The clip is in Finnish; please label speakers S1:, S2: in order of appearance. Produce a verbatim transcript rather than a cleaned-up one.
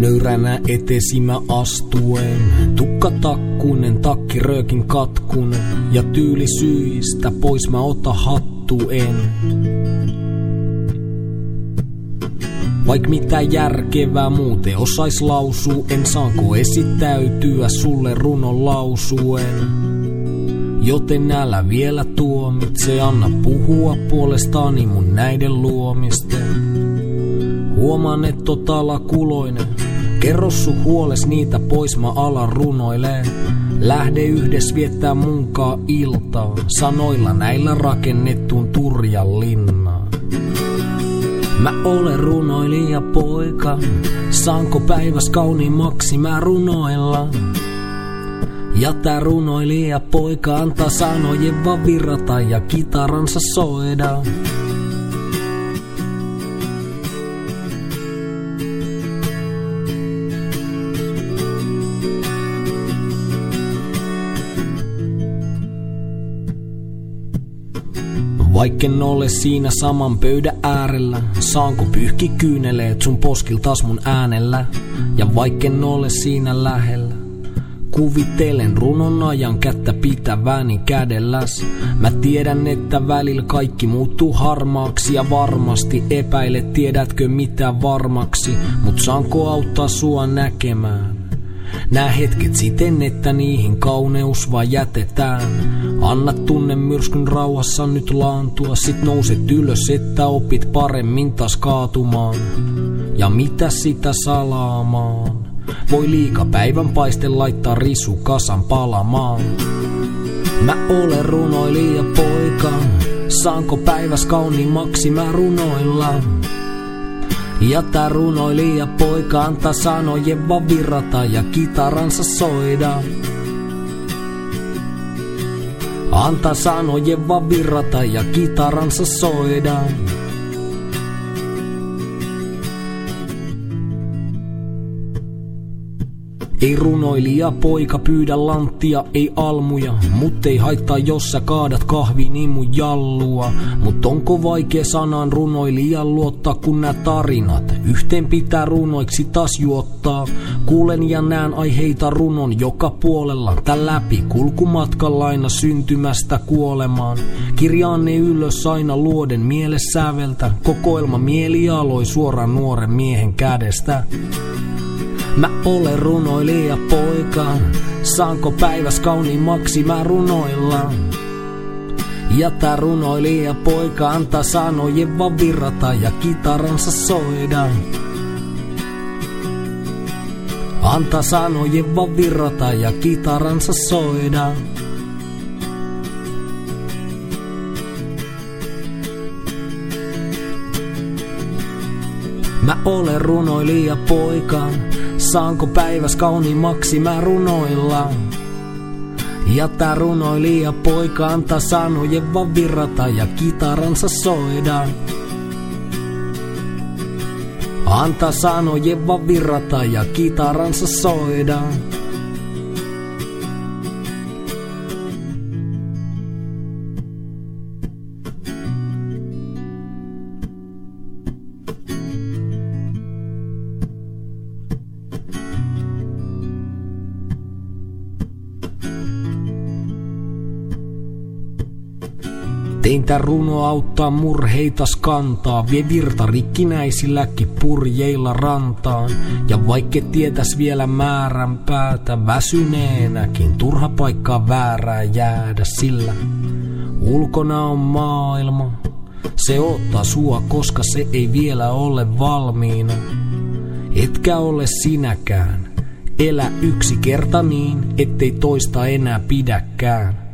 S1: Nöyränä etesi mä astuen, tukka takkunen, takki röökin katkunen, ja tyylisyistä pois mä ota hattuen. Vaik mitä järkevää muuten osais lausuu, en saanko esittäytyä sulle runon lausuen. Joten älä vielä tuomitse, anna puhua puolestani mun näiden luomisten. Huomaan et oot alakuloinen, kerro sun huoles niitä pois mä alan runoilee. Lähde yhdessä viettää munkaa iltaa, sanoilla näillä rakennettuun Turjan linnaan. Mä olen runoilija poika, saanko päiväs kauniimmaksi mä runoilla? Ja tää runoilija poika antaa sanojen vaan virrata ja kitaransa soida. Vaikken ole siinä saman pöydän äärellä, saanko pyyhki kyyneleet sun poskiltas mun äänellä? Ja vaikken ole siinä lähellä, kuvittelen runon ajan kättä pitäväni kädelläs. Mä tiedän, että välillä kaikki muuttuu harmaaksi ja varmasti epäilet, tiedätkö mitä varmaksi. Mut saanko auttaa sua näkemään nää hetket siten, että niihin kauneus vaan jätetään. Anna tunnemyrskyn rauhassa nyt laantua, sit nouset ylös, että opit paremmin taas kaatumaan. Ja mitä sitä salaamaan? Voi liika päivän paiste laittaa risu kasan palamaan. Mä olen runoilija poika, saanko päiväs kauniimmaksi mä runoilla? Ja tää runoilija poika antaa sanojen vaan virrata ja kitaransa soida. Antaa sanojen vaan virrata ja kitaransa soida. Ei runoilija poika pyydä lanttia, ei almuja, mut ei haittaa jos sä kaadat kahviin niin mun jallua. Mut onko vaikea sanan runoilijan luottaa, kun nää tarinat yhteen pitää runoiksi taas juottaa. Kuulen ja näen aiheita runon joka puolella, tän läpi kulkumatkalla aina syntymästä kuolemaan. Kirjaan ne ylös aina luoden mielessäveltä, kokoelma mielialoi suoraan nuoren miehen kädestä. Mä olen runoilija poika, saanko päiväs kauniimmaksi mä runoilla? Ja tää runoilija poika antaa sanojen vaan virrata ja kitaransa soida. Antaa sanojen vaan virrata ja kitaransa soida. Mä olen runoilija poika, saanko päiväs kauniimmaksi mä runoilla? Ja tää runoilija poika antaa sanojen vaan virrata ja kitaransa soida. Antaa sanojen vaan virrata ja kitaransa soida. Tein tää runo auttaa murheitas kantaa, vie virta rikkinäisilläkin purjeilla rantaan. Ja vaikka tietäis vielä määrän päätä, väsyneenäkin turha paikkaa väärää jäädä, sillä ulkona on maailma. Se ottaa sua, koska se ei vielä ole valmiina. Etkä ole sinäkään, elä yksi kerta niin, ettei toista enää pidäkään.